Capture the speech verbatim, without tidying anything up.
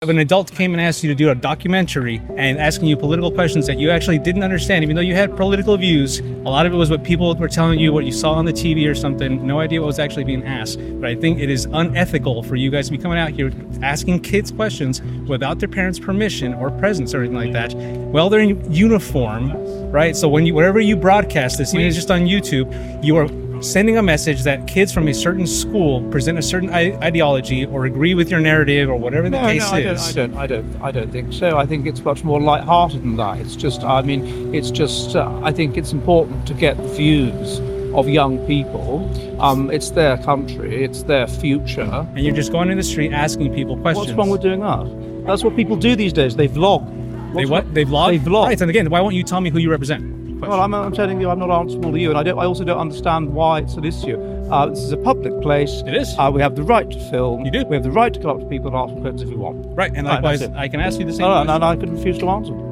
If an adult came and asked you to do a documentary and asking you political questions that you actually didn't understand, even though you had political views, a lot of it was what people were telling you, what you saw on the T V or something, no idea what was actually being asked. But I think it is unethical for you guys to be coming out here asking kids questions without their parents' permission or presence or anything like that. Well, they're in uniform, right? So when you, wherever you broadcast this, even if it's just on YouTube, you are sending a message that kids from a certain school present a certain I- ideology or agree with your narrative or whatever the no, case no, I is. Don't, I don't, I don't, I don't think so. I think it's much more light-hearted than that. It's just, I mean, it's just. Uh, I think it's important to get the views of young people. Um, it's their country, it's their future. And you're just going in the street asking people questions. What's wrong with doing that? That's what people do these days. They vlog. They What's what? wrong? They vlog? They vlog. Right, and again, why won't you tell me who you represent? Well, I'm, I'm telling you, I'm not answerable to you, and I don't. I also don't understand why it's an issue. Uh, this is a public place. It is. Uh, we have the right to film. You do. We have the right to go up to people and ask them questions if we want. Right, and Right, likewise, that's it. I can ask you the same No, question. no, no, I can refuse to answer.